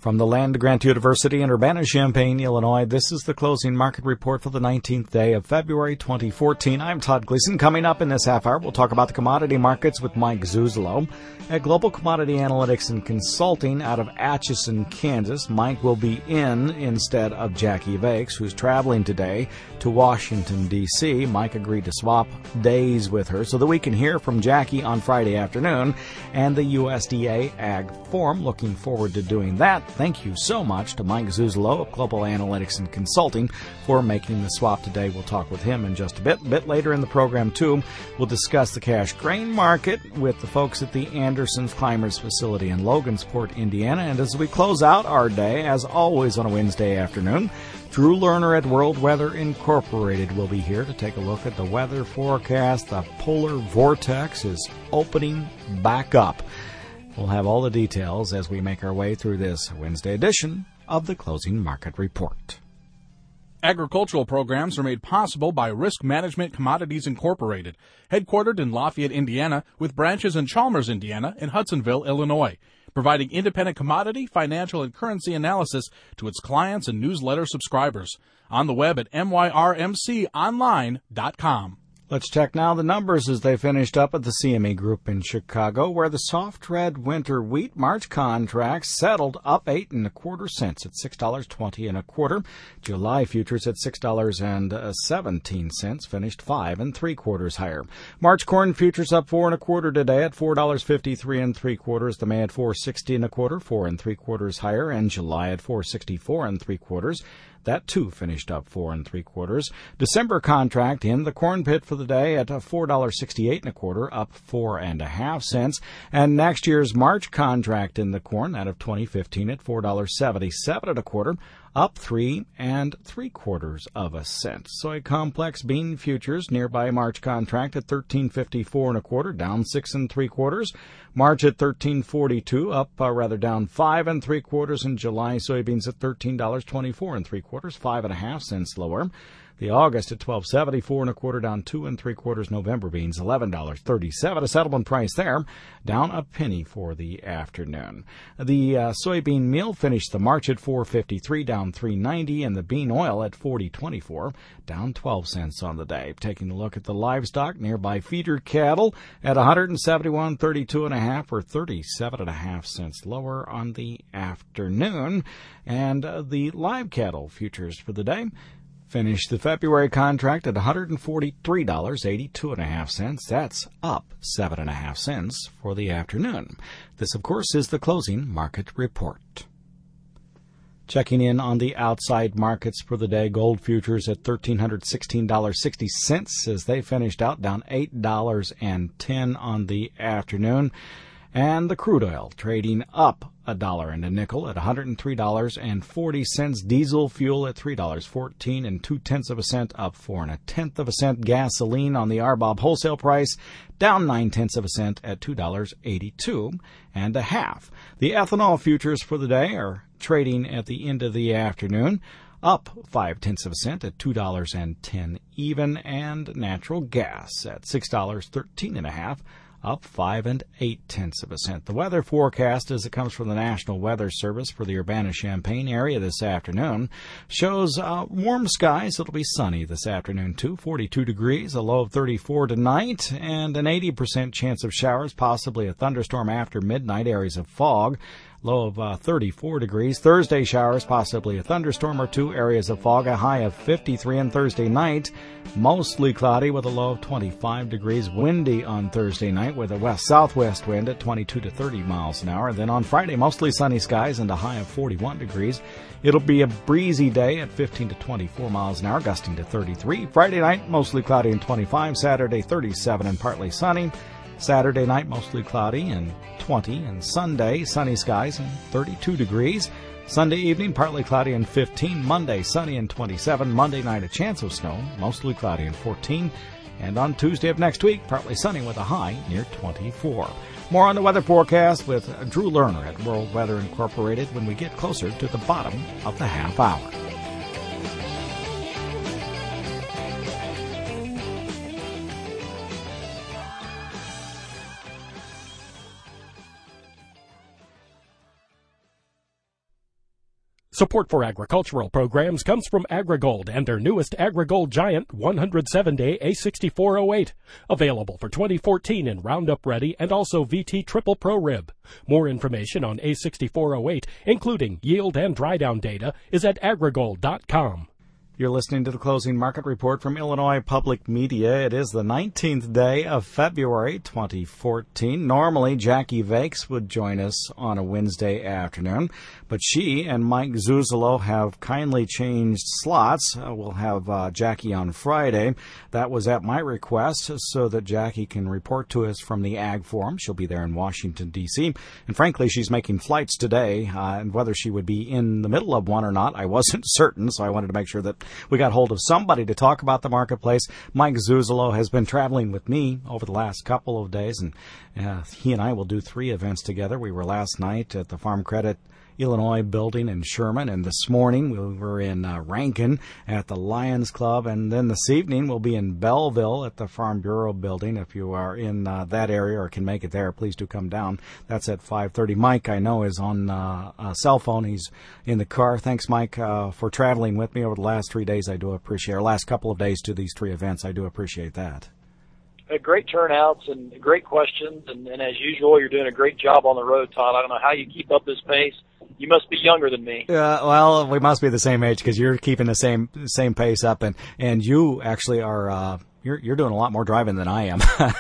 From the land grant University in Urbana-Champaign, Illinois, this is the closing market report for the 19th day of February 2014. I'm Todd Gleason. Coming up in this half hour, we'll talk about the commodity markets with Mike Zuzolo. At Global Commodity Analytics and Consulting out of Atchison, Kansas, Mike will be in instead of Jackie Vakes, who's traveling today to Washington, D.C. Mike agreed to swap days with her so that we can hear from Jackie on Friday afternoon and the USDA Ag Forum. Looking forward to doing that. Thank you so much to Mike Zuzolo of Global Analytics and Consulting for making the swap today. We'll talk with him in just a bit later in the program, too. We'll discuss the cash grain market with the folks at the Anderson's Climbers facility in Logansport, Indiana. And as we close out our day, as always on a Wednesday afternoon, Drew Lerner at World Weather Incorporated will be here to take a look at the weather forecast. The polar vortex is opening back up. We'll have all the details as we make our way through this Wednesday edition of the Closing Market Report. Agricultural programs are made possible by Risk Management Commodities Incorporated, headquartered in Lafayette, Indiana, with branches in Chalmers, Indiana, and Hudsonville, Illinois, providing independent commodity, financial, and currency analysis to its clients and newsletter subscribers. On the web at myrmconline.com. Let's check now the numbers as they finished up at the CME Group in Chicago, where the soft red winter wheat March contract settled up 8 1/4 cents at $6.20 1/4. July futures at $6.17 finished 5 3/4 higher. March corn futures up 4 1/4 today at $4.53 3/4. The May at $4.60 1/4, 4 3/4 higher, and July at $4.64 3/4. That, too, finished up 4 3/4. December contract in the corn pit for the day at $4.68 1/4, up 4 1/2 cents. And next year's March contract in the corn, that of 2015, at $4.77 1/4, up 3 3/4 cents. Soy complex bean futures nearby March contract at $13.54 1/4, down 6 3/4. March at $13.42, up down 5 3/4. And July soybeans at $13.24 3/4, 5 1/2 cents lower. The August at $12.74 1/4, down 2 3/4. November beans $11.37. A settlement price there, down a penny for the afternoon. The soybean meal finished the March at $4.53, down 3.90, and the bean oil at $40.24, down 12 cents on the day. Taking a look at the livestock, nearby feeder cattle at $171.32 1/2, or 37 1/2 cents lower on the afternoon. And the live cattle futures for the day finished the February contract at $143.82 1/2. That's up 7 1/2 cents for the afternoon. This, of course, is the closing market report. Checking in on the outside markets for the day, gold futures at $1,316.60 as they finished out, down $8.10 on the afternoon. And the crude oil trading up $1 and a nickel at $103.40. Diesel fuel at $3.14 2/10 cents, up 4 1/10 cents. Gasoline on the RBOB wholesale price down 9/10 cents at $2.82 1/2. The ethanol futures for the day are trading at the end of the afternoon, up 5/10 cents at $2.10 even, and natural gas at $6.13 1/2. Up 5 8/10 cents. The weather forecast, as it comes from the National Weather Service for the Urbana-Champaign area this afternoon, shows warm skies. It'll be sunny this afternoon, too. 42 degrees, a low of 34 tonight, and an 80% chance of showers, possibly a thunderstorm after midnight, areas of fog. Low of 34 degrees. Thursday showers, possibly a thunderstorm or two, areas of fog, a high of 53. And Thursday night, mostly cloudy with a low of 25 degrees. Windy on Thursday night with a west-southwest wind at 22 to 30 miles an hour. Then on Friday, mostly sunny skies and a high of 41 degrees. It'll be a breezy day at 15 to 24 miles an hour, gusting to 33. Friday night, mostly cloudy and 25. Saturday, 37 and partly sunny. Saturday night, mostly cloudy and 20, and Sunday, sunny skies and 32 degrees. Sunday evening, partly cloudy and 15. Monday, sunny and 27. Monday night, a chance of snow, mostly cloudy and 14. And on Tuesday of next week, partly sunny with a high near 24. More on the weather forecast with Drew Lerner at World Weather Incorporated when we get closer to the bottom of the half hour. Support for agricultural programs comes from AgriGold and their newest AgriGold Giant 107-day A6408. Available for 2014 in Roundup Ready and also VT Triple Pro Rib. More information on A6408, including yield and dry down data, is at agrigold.com. You're listening to the Closing Market Report from Illinois Public Media. It is the 19th day of February 2014. Normally, Jackie Vakes would join us on a Wednesday afternoon, but she and Mike Zuzolo have kindly changed slots. We'll have Jackie on Friday. That was at my request so that Jackie can report to us from the Ag Forum. She'll be there in Washington, D.C. And frankly, she's making flights today, and whether she would be in the middle of one or not, I wasn't certain, so I wanted to make sure that we got hold of somebody to talk about the marketplace. Mike Zuzolo has been traveling with me over the last couple of days, and he and I will do 3 events together. We were last night at the Farm Credit Illinois building in Sherman, and this morning we were in Rankin at the Lions Club, and then this evening we'll be in Belleville at the Farm Bureau building. If you are in that area or can make it there, please do come down. That's at 5:30. Mike, I know, is on a cell phone. He's in the car. Thanks, Mike, for traveling with me over the last 3 days. I do appreciate it. Or last couple of days to these 3 events. I do appreciate that. Great turnouts and great questions, and as usual, you're doing a great job on the road, Todd. I don't know how you keep up this pace. You must be younger than me. Well, we must be the same age because you're keeping the same pace up, and you actually are. You're doing a lot more driving than I am,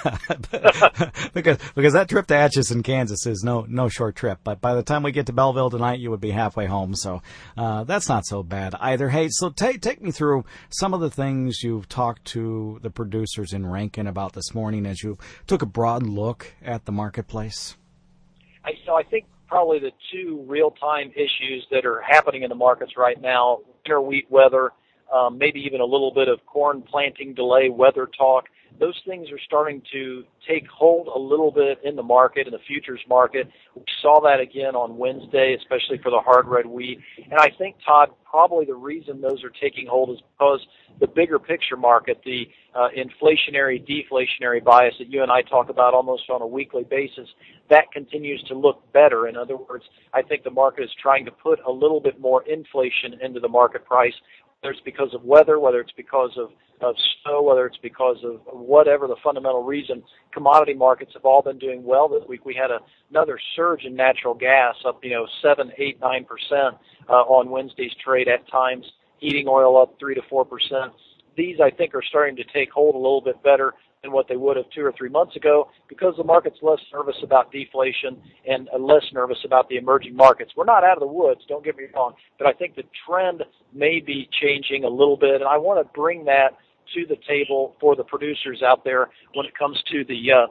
because that trip to Atchison, Kansas is no short trip. But by the time we get to Belleville tonight, you would be halfway home. So that's not so bad either. Hey, so take me through some of the things you've talked to the producers in Rankin about this morning as you took a broad look at the marketplace. I think probably the 2 real-time issues that are happening in the markets right now: winter wheat weather. Maybe even a little bit of corn planting delay, weather talk. Those things are starting to take hold a little bit in the market, in the futures market. We saw that again on Wednesday, especially for the hard red wheat. And I think, Todd, probably the reason those are taking hold is because the bigger picture market, the inflationary, deflationary bias that you and I talk about almost on a weekly basis, that continues to look better. In other words, I think the market is trying to put a little bit more inflation into the market price, whether it's because of weather, whether it's because of snow, whether it's because of whatever the fundamental reason. Commodity markets have all been doing well this week. We had another surge in natural gas, up 7, 8, 9% on Wednesday's trade at times. Heating oil up 3 to 4%. These, I think, are starting to take hold a little bit better than what they would have 2 or 3 months ago, because the market's less nervous about deflation and less nervous about the emerging markets. We're not out of the woods, don't get me wrong, but I think the trend may be changing a little bit, and I want to bring that to the table for the producers out there when it comes to the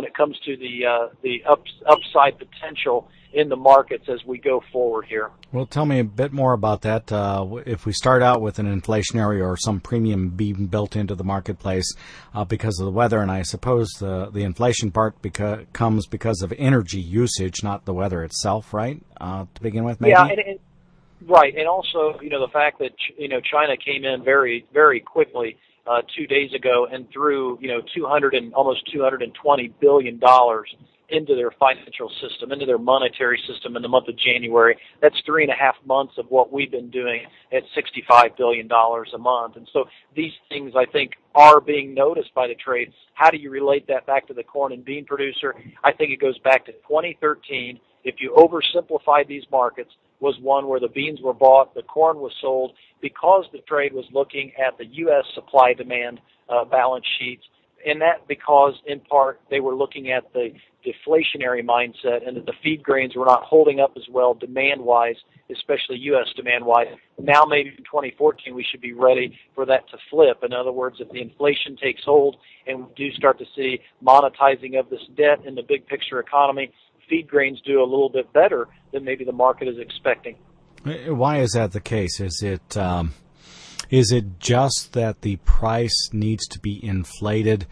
upside potential in the markets as we go forward here. Well, tell me a bit more about that. If we start out with an inflationary or some premium being built into the marketplace because of the weather, and I suppose the inflation part comes because of energy usage, not the weather itself, right? To begin with, maybe? Yeah, right. And also, the fact that, China came in very, very quickly 2 days ago and threw, almost $220 billion into their financial system, into their monetary system in the month of January. That's 3.5 months of what we've been doing at $65 billion a month. And so these things, I think, are being noticed by the trade. How do you relate that back to the corn and bean producer? I think it goes back to 2013. If you oversimplify these markets, was one where the beans were bought, the corn was sold, because the trade was looking at the U.S. supply-demand balance sheets, and that because, in part, they were looking at the deflationary mindset and that the feed grains were not holding up as well demand-wise, especially U.S. demand-wise. Now maybe in 2014 we should be ready for that to flip. In other words, if the inflation takes hold and we do start to see monetizing of this debt in the big picture economy, feed grains do a little bit better than maybe the market is expecting. Why is that the case? Is it just that the price needs to be inflated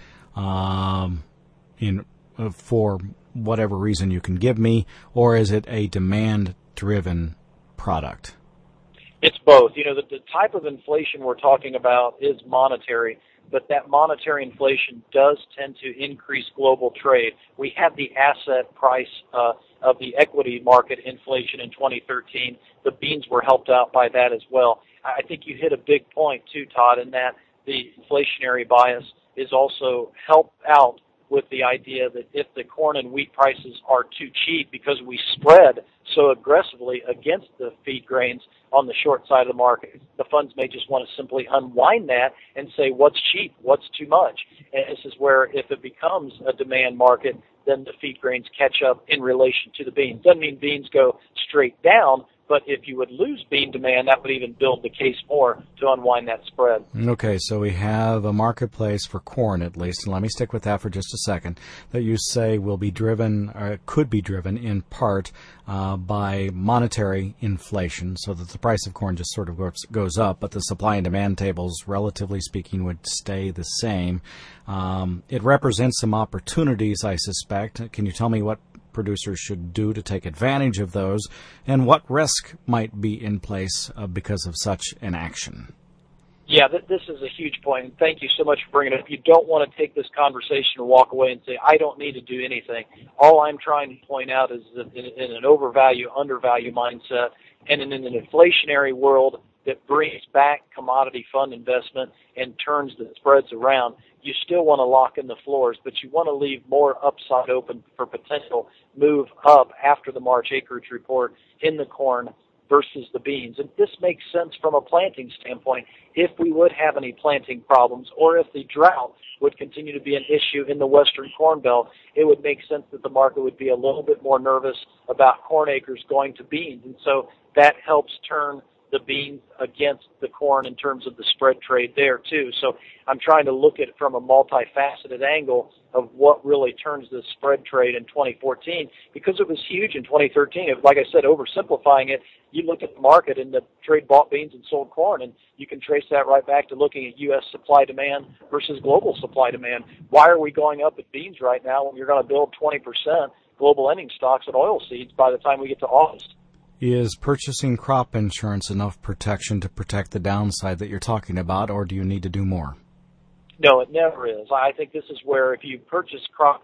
for whatever reason you can give me, or is it a demand-driven product? It's both. The type of inflation we're talking about is monetary. but that monetary inflation does tend to increase global trade. We had the asset price of the equity market inflation in 2013. The beans were helped out by that as well. I think you hit a big point too, Todd, in that the inflationary bias is also helped out with the idea that if the corn and wheat prices are too cheap because we spread so aggressively against the feed grains on the short side of the market, the funds may just want to simply unwind that and say what's cheap, what's too much. And this is where if it becomes a demand market, then the feed grains catch up in relation to the beans. Doesn't mean beans go straight down, but if you would lose bean demand, that would even build the case more to unwind that spread. Okay, so we have a marketplace for corn at least, and let me stick with that for just a second, that you say will be driven, or could be driven in part by monetary inflation, so that the price of corn just sort of goes up, but the supply and demand tables, relatively speaking, would stay the same. It represents some opportunities, I suspect. Can you tell me what producers should do to take advantage of those, and what risk might be in place because of such an action? Yeah, this is a huge point, and thank you so much for bringing it up. You don't want to take this conversation and walk away and say, I don't need to do anything. All I'm trying to point out is that in an overvalue, undervalue mindset, and in an inflationary world that brings back commodity fund investment and turns the spreads around, you still want to lock in the floors, but you want to leave more upside open for potential move up after the March acreage report in the corn versus the beans. And this makes sense from a planting standpoint. If we would have any planting problems, or if the drought would continue to be an issue in the western corn belt, it would make sense that the market would be a little bit more nervous about corn acres going to beans. And so that helps turn the beans against the corn in terms of the spread trade there too. So I'm trying to look at it from a multifaceted angle of what really turns this spread trade in 2014, because it was huge in 2013. Like I said, oversimplifying it, you look at the market and the trade bought beans and sold corn, and you can trace that right back to looking at U.S. supply demand versus global supply demand. Why are we going up at beans right now when you're going to build 20% global ending stocks at oilseeds by the time we get to August? Is purchasing crop insurance enough protection to protect the downside that you're talking about, or do you need to do more? No, it never is. I think this is where if you purchase crop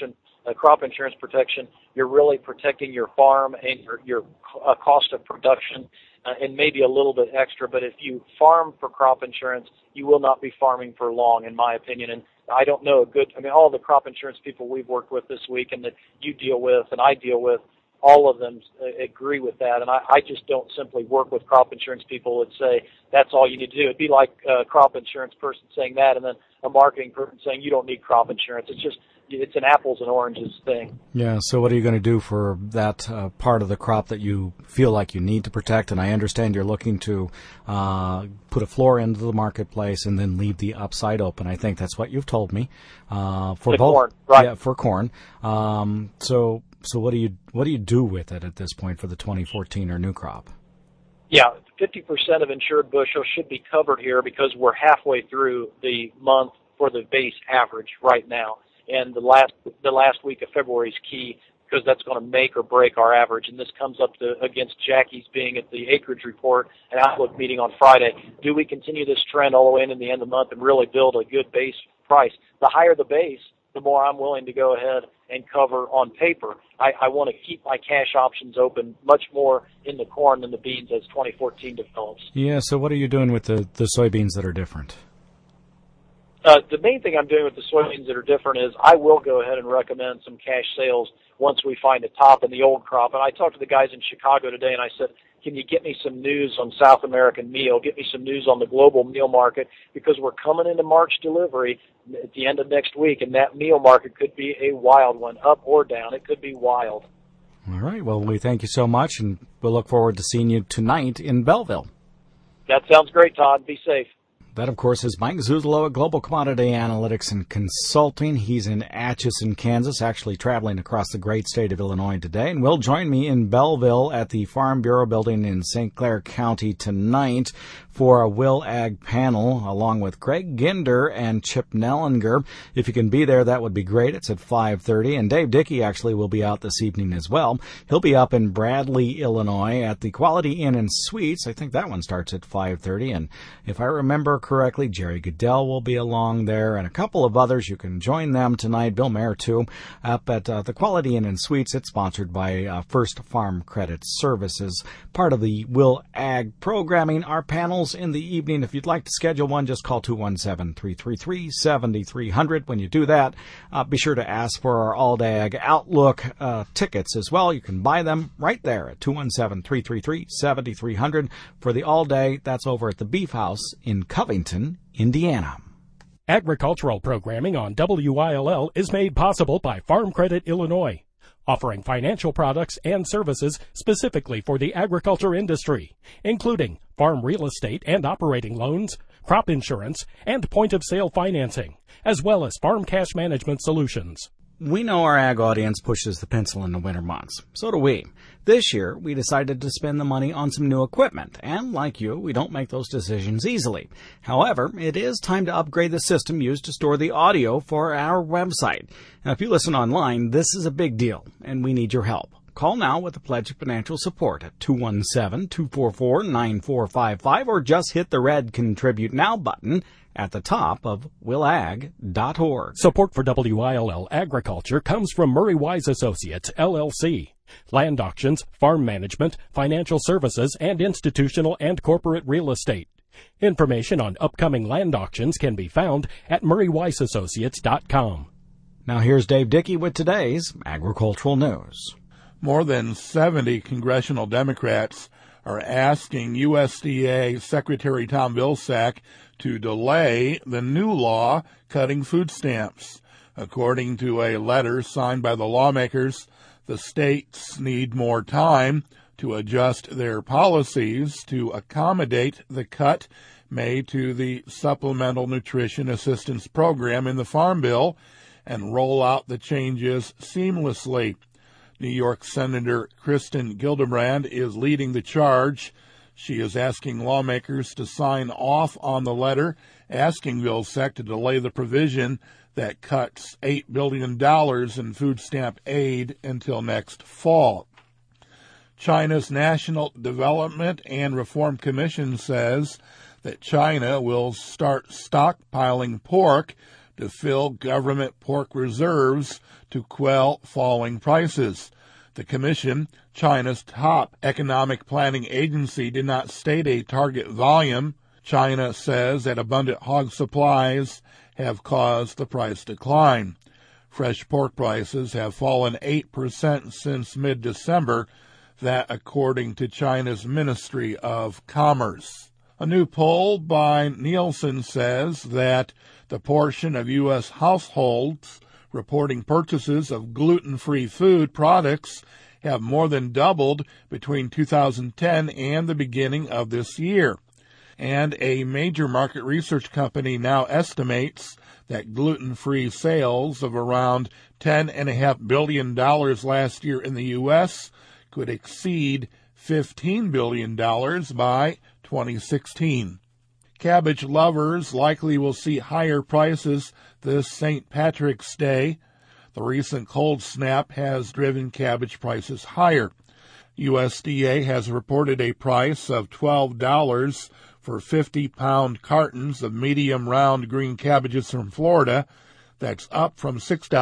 insurance protection, you're really protecting your farm and your cost of production and maybe a little bit extra. But if you farm for crop insurance, you will not be farming for long, in my opinion. And I don't know all the crop insurance people we've worked with this week and that you deal with and I deal with, all of them agree with that, and I just don't simply work with crop insurance people that say that's all you need to do. It'd be like a crop insurance person saying that and then a marketing person saying you don't need crop insurance. It's an apples and oranges thing. Yeah, so what are you going to do for that part of the crop that you feel like you need to protect? And I understand you're looking to put a floor into the marketplace and then leave the upside open. I think that's what you've told me. For both, corn, right? Yeah, for corn. So what do you do with it at this point for the 2014 or new crop? Yeah, 50% of insured bushels should be covered here because we're halfway through the month for the base average right now. And the last week of February is key because that's going to make or break our average. And this comes up against Jackie's being at the acreage report and outlook meeting on Friday. Do we continue this trend all the way into the end of the month and really build a good base price? The higher the base, the more I'm willing to go ahead and cover on paper. I want to keep my cash options open much more in the corn than the beans as 2014 develops. Yeah, so what are you doing with the soybeans that are different? The main thing I'm doing with the soybeans that are different is I will go ahead and recommend some cash sales once we find a top in the old crop. And I talked to the guys in Chicago today, and I said, can you get me some news on South American meal? Get me some news on the global meal market, because we're coming into March delivery at the end of next week, and that meal market could be a wild one, up or down. It could be wild. All right. Well, we thank you so much, and we'll look forward to seeing you tonight in Belleville. That sounds great, Todd. Be safe. That, of course, is Mike Zuzolo at Global Commodity Analytics and Consulting. He's in Atchison, Kansas, actually traveling across the great state of Illinois today, and will join me in Belleville at the Farm Bureau building in St. Clair County tonight for a Will Ag panel, along with Greg Ginder and Chip Nellinger. If you can be there, that would be great. It's at 5:30, and Dave Dickey actually will be out this evening as well. He'll be up in Bradley, Illinois at the Quality Inn and Suites. I think that one starts at 5:30, and if I remember correctly. Jerry Goodell will be along there, and a couple of others. You can join them tonight. Bill Mayer, too, up at the Quality Inn and Suites. It's sponsored by First Farm Credit Services, part of the Will Ag programming. Our panels in the evening, if you'd like to schedule one, just call 217-333-7300. When you do that, be sure to ask for our All-Day Ag Outlook tickets as well. You can buy them right there at 217-333-7300 for the all-day. That's over at the Beef House in Covington, Indiana. Agricultural programming on WILL is made possible by Farm Credit Illinois, offering financial products and services specifically for the agriculture industry, including farm real estate and operating loans, crop insurance, and point-of-sale financing, as well as farm cash management solutions. We know our ag audience pushes the pencil in the winter months. So do we. This year, we decided to spend the money on some new equipment, and like you, we don't make those decisions easily. However, it is time to upgrade the system used to store the audio for our website. Now, if you listen online, this is a big deal, and we need your help. Call now with a pledge of financial support at 217-244-9455, or just hit the red Contribute Now button at the top of willag.org. Support for WILL Agriculture comes from Murray Wise Associates, LLC. Land auctions, farm management, financial services, and institutional and corporate real estate. Information on upcoming land auctions can be found at murraywiseassociates.com. Now here's Dave Dickey with today's agricultural news. More than 70 congressional Democrats are asking USDA Secretary Tom Vilsack to delay the new law cutting food stamps. According to a letter signed by the lawmakers, the states need more time to adjust their policies to accommodate the cut made to the Supplemental Nutrition Assistance Program in the Farm Bill and roll out the changes seamlessly. New York Senator Kristen Gillibrand is leading the charge. She is asking lawmakers to sign off on the letter, asking Vilsack to delay the provision that cuts $8 billion in food stamp aid until next fall. China's National Development and Reform Commission says that China will start stockpiling pork to fill government pork reserves to quell falling prices. The commission, China's top economic planning agency, did not state a target volume. China says that abundant hog supplies have caused the price decline. Fresh pork prices have fallen 8% since mid-December, that according to China's Ministry of Commerce. A new poll by Nielsen says that the portion of U.S. households reporting purchases of gluten-free food products have more than doubled between 2010 and the beginning of this year. And a major market research company now estimates that gluten-free sales of around $10.5 billion last year in the U.S. could exceed $15 billion by 2016. Cabbage lovers likely will see higher prices this St. Patrick's Day. The recent cold snap has driven cabbage prices higher. USDA has reported a price of $12 for 50-pound cartons of medium round green cabbages from Florida. That's up from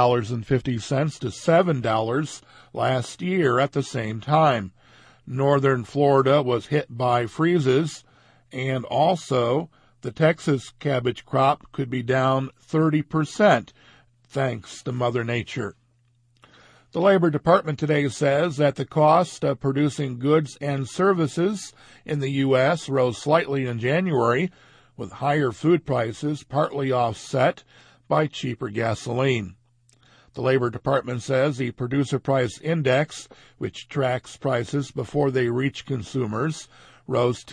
$6.50 to $7 last year at the same time. Northern Florida was hit by freezes, and also the Texas cabbage crop could be down 30%, thanks to Mother Nature. The Labor Department today says that the cost of producing goods and services in the U.S. rose slightly in January, with higher food prices partly offset by cheaper gasoline. The Labor Department says the Producer Price Index, which tracks prices before they reach consumers, rose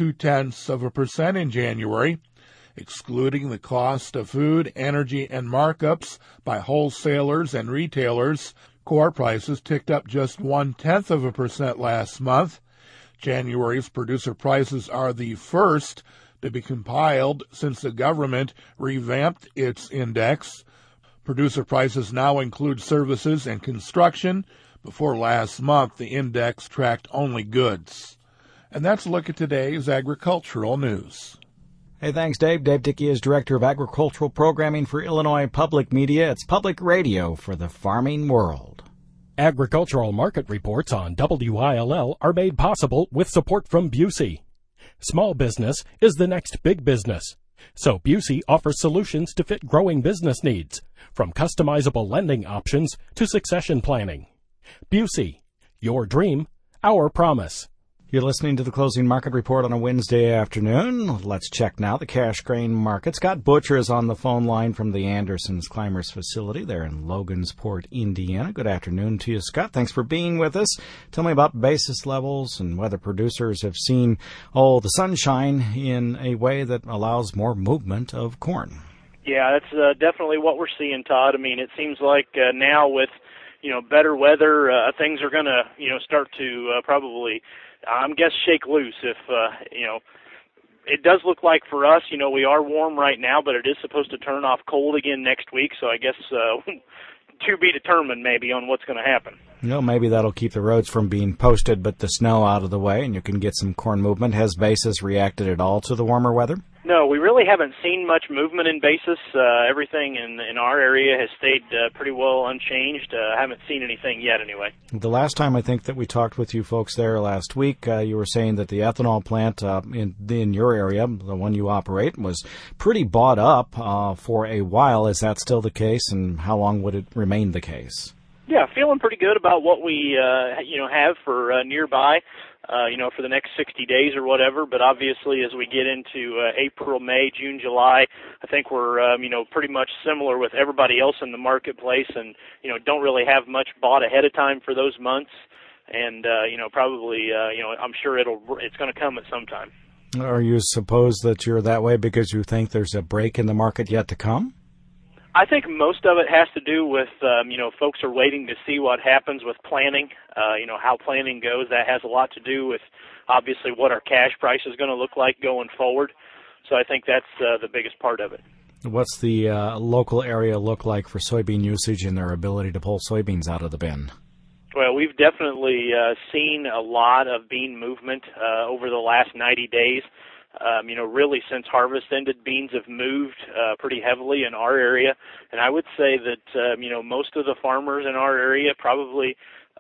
0.2% in January. Excluding the cost of food, energy, and markups by wholesalers and retailers, core prices ticked up just 0.1% last month. January's producer prices are the first to be compiled since the government revamped its index. Producer prices now include services and construction. Before last month, the index tracked only goods. And that's a look at today's agricultural news. Hey, thanks, Dave. Dave Dickey is Director of Agricultural Programming for Illinois Public Media. It's public radio for the farming world. Agricultural market reports on WILL are made possible with support from Busey. Small business is the next big business. So Busey offers solutions to fit growing business needs, from customizable lending options to succession planning. Busey, your dream, our promise. You're listening to the Closing Market Report on a Wednesday afternoon. Let's check now the cash grain market. Scott Butcher is on the phone line from the Andersons Climbers facility there in Logansport, Indiana. Good afternoon to you, Scott. Thanks for being with us. Tell me about basis levels and whether producers have seen, the sunshine in a way that allows more movement of corn. Yeah, that's definitely what we're seeing, Todd. I mean, it seems like now with, better weather, things are going to, start to probably shake loose if, it does look like for us, we are warm right now, but it is supposed to turn off cold again next week. So I guess to be determined maybe on what's going to happen. Maybe that'll keep the roads from being posted, but the snow out of the way, and you can get some corn movement. Has basis reacted at all to the warmer weather? No, we really haven't seen much movement in basis. Everything in our area has stayed pretty well unchanged. I haven't seen anything yet anyway. The last time I think that we talked with you folks there last week, you were saying that the ethanol plant in your area, the one you operate, was pretty bought up for a while. Is that still the case, and how long would it remain the case? Yeah, feeling pretty good about what we have for nearby. For the next 60 days or whatever, but obviously as we get into April, May, June, July, I think we're, pretty much similar with everybody else in the marketplace and, don't really have much bought ahead of time for those months. And, probably, I'm sure it's going to come at some time. Are you suppose that you're that way because you think there's a break in the market yet to come? I think most of it has to do with, folks are waiting to see what happens with planning, how planning goes. That has a lot to do with, obviously, what our cash price is going to look like going forward. So I think that's the biggest part of it. What's the local area look like for soybean usage and their ability to pull soybeans out of the bin? Well, we've definitely seen a lot of bean movement over the last 90 days. Really since harvest ended, beans have moved pretty heavily in our area. And I would say that, most of the farmers in our area probably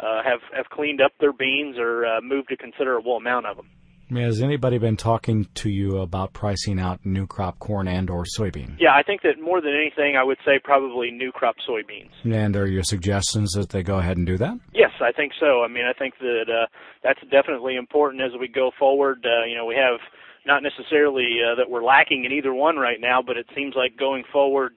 have cleaned up their beans or moved a considerable amount of them. Has anybody been talking to you about pricing out new crop corn and or soybean? Yeah, I think that more than anything, I would say probably new crop soybeans. And are your suggestions that they go ahead and do that? Yes, I think so. I mean, I think that that's definitely important as we go forward. We have not necessarily that we're lacking in either one right now, but it seems like going forward,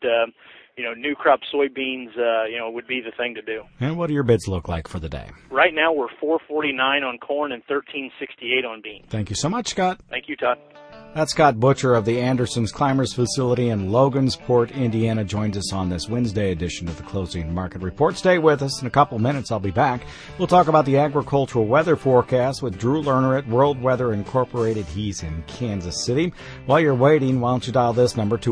new crop soybeans, would be the thing to do. And what do your bids look like for the day? Right now, we're $4.49 on corn and $13.68 on beans. Thank you so much, Scott. Thank you, Todd. That's Scott Butcher of the Andersons Climbers facility in Logansport, Indiana, joins us on this Wednesday edition of the Closing Market Report. Stay with us. In a couple minutes, I'll be back. We'll talk about the agricultural weather forecast with Drew Lerner at World Weather Incorporated. He's in Kansas City. While you're waiting, why don't you dial this number,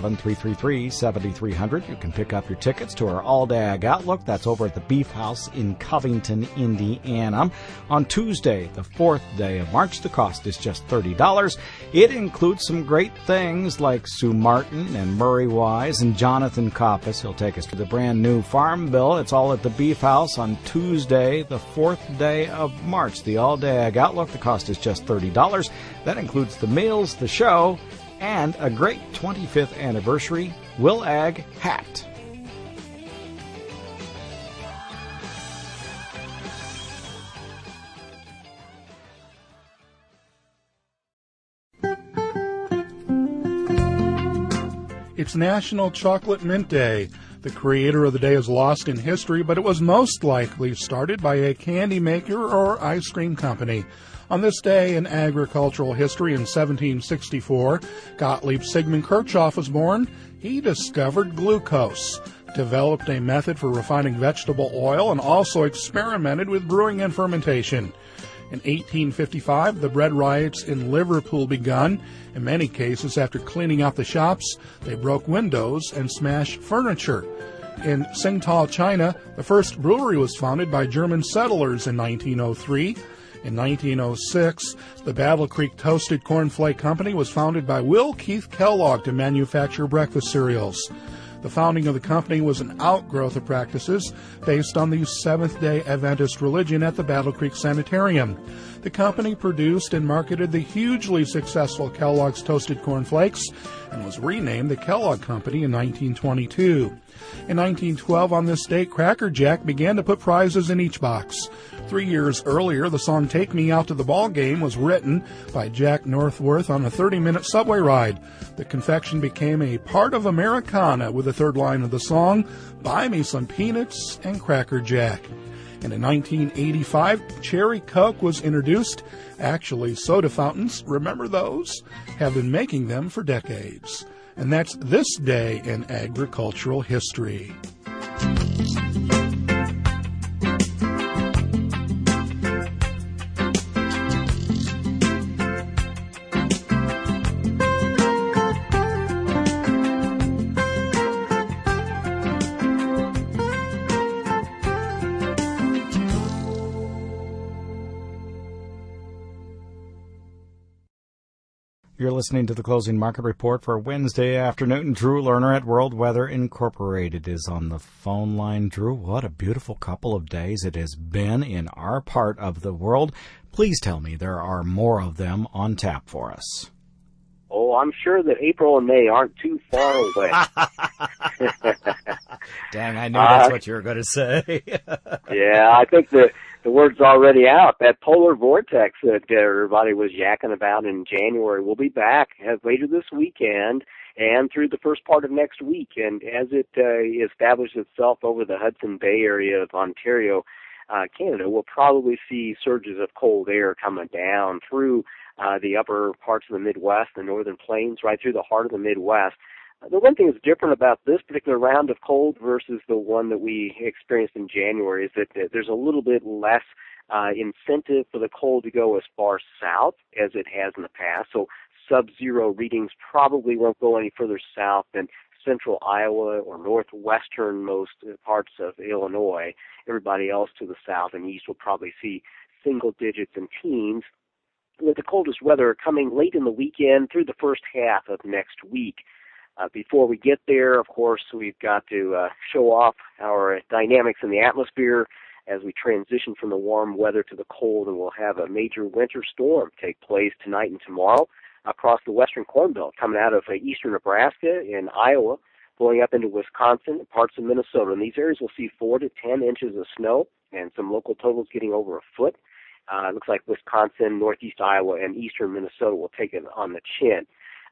217-333-7300. You can pick up your tickets to our All-Day Ag Outlook. That's over at the Beef House in Covington, Indiana. On Tuesday, the 4th day of March, the cost is just $30. It includes some great things like Sue Martin and Murray Wise and Jonathan Koppes. He'll take us to the brand new Farm Bill. It's all at the Beef House on Tuesday, the 4th day of March. The All-Day Ag Outlook, the cost is just $30. That includes the meals, the show, and a great 25th anniversary Will Ag hat. It's National Chocolate Mint Day. The creator of the day is lost in history, but it was most likely started by a candy maker or ice cream company. On this day in agricultural history in 1764, Gottlieb Sigmund Kirchhoff was born. He discovered glucose, developed a method for refining vegetable oil, and also experimented with brewing and fermentation. In 1855, the bread riots in Liverpool begun. In many cases, after cleaning out the shops, they broke windows and smashed furniture. In Tsingtao, China, the first brewery was founded by German settlers in 1903. In 1906, the Battle Creek Toasted Corn Flake Company was founded by Will Keith Kellogg to manufacture breakfast cereals. The founding of the company was an outgrowth of practices based on the Seventh-day Adventist religion at the Battle Creek Sanitarium. The company produced and marketed the hugely successful Kellogg's Toasted Corn Flakes and was renamed the Kellogg Company in 1922. In 1912, on this date, Cracker Jack began to put prizes in each box. 3 years earlier, the song Take Me Out to the Ball Game was written by Jack Northworth on a 30-minute subway ride. The confection became a part of Americana with the third line of the song, Buy Me Some Peanuts and Cracker Jack. And in 1985, Cherry Coke was introduced. Actually, soda fountains, remember those? Have been making them for decades. And that's this day in agricultural history. You're listening to the Closing Market Report for Wednesday afternoon. Drew Lerner at World Weather Incorporated is on the phone line. Drew, what a beautiful couple of days it has been in our part of the world. Please tell me there are more of them on tap for us. Oh, I'm sure that April and May aren't too far away. Dang, I knew that's what you were going to say. Yeah, I think the word's already out. That polar vortex that everybody was yakking about in January will be back later this weekend and through the first part of next week. And as it establishes itself over the Hudson Bay area of Ontario, Canada, we'll probably see surges of cold air coming down through the upper parts of the Midwest, the northern plains, right through the heart of the Midwest. The one thing that's different about this particular round of cold versus the one that we experienced in January is that there's a little bit less incentive for the cold to go as far south as it has in the past. So sub-zero readings probably won't go any further south than central Iowa or northwesternmost parts of Illinois. Everybody else to the south and east will probably see single digits and teens, with the coldest weather coming late in the weekend through the first half of next week. Before we get there, of course, we've got to show off our dynamics in the atmosphere as we transition from the warm weather to the cold, and we'll have a major winter storm take place tonight and tomorrow across the western Corn Belt, coming out of eastern Nebraska and Iowa, blowing up into Wisconsin and parts of Minnesota. And these areas will see 4 to 10 inches of snow and some local totals getting over a foot. It looks like Wisconsin, northeast Iowa, and eastern Minnesota will take it on the chin.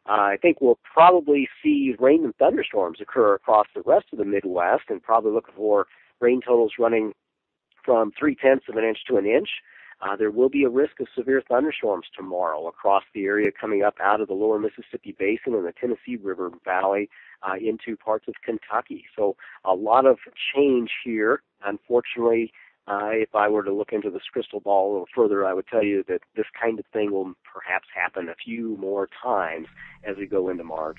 I think we'll probably see rain and thunderstorms occur across the rest of the Midwest, and probably looking for rain totals running from 0.3 of an inch to an inch. There will be a risk of severe thunderstorms tomorrow across the area coming up out of the lower Mississippi Basin and the Tennessee River Valley into parts of Kentucky. So a lot of change here. Unfortunately, if I were to look into this crystal ball a little further, I would tell you that this kind of thing will perhaps happen a few more times as we go into March.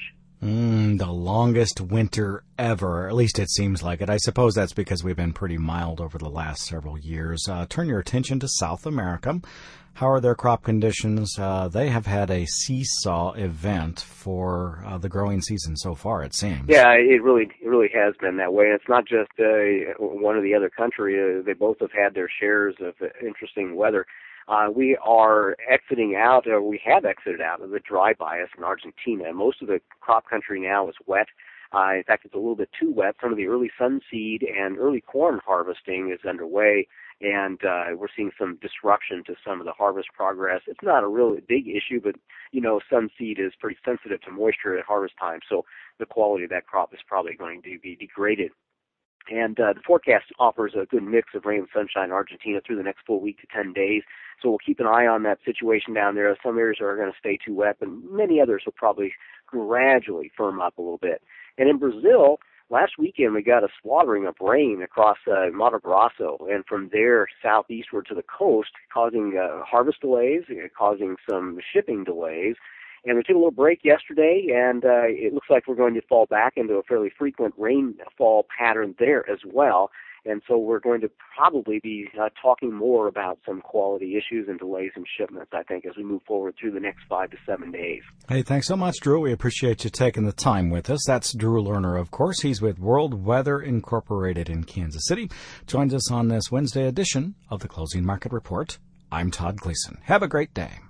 The longest winter ever, at least it seems like it. I suppose that's because we've been pretty mild over the last several years. Turn your attention to South America. How are their crop conditions? They have had a seesaw event for the growing season so far, it seems. Yeah, it really has been that way. It's not just one or the other country. They both have had their shares of interesting weather. We are exiting out, or we have exited out of the dry bias in Argentina. Most of the crop country now is wet. In fact, it's a little bit too wet. Some of the early sunseed and early corn harvesting is underway, and we're seeing some disruption to some of the harvest progress. It's not a really big issue, but, sunseed is pretty sensitive to moisture at harvest time, so the quality of that crop is probably going to be degraded. And the forecast offers a good mix of rain and sunshine in Argentina through the next full week to 10 days. So we'll keep an eye on that situation down there. Some areas are going to stay too wet, but many others will probably gradually firm up a little bit. And in Brazil, last weekend we got a slaughtering of rain across Mato Grosso, and from there southeastward to the coast, causing harvest delays, causing some shipping delays. And we took a little break yesterday, and it looks like we're going to fall back into a fairly frequent rainfall pattern there as well. And so we're going to probably be talking more about some quality issues and delays in shipments, I think, as we move forward through the next 5 to 7 days. Hey, thanks so much, Drew. We appreciate you taking the time with us. That's Drew Lerner, of course. He's with World Weather Incorporated in Kansas City. Joins us on this Wednesday edition of the Closing Market Report. I'm Todd Gleason. Have a great day.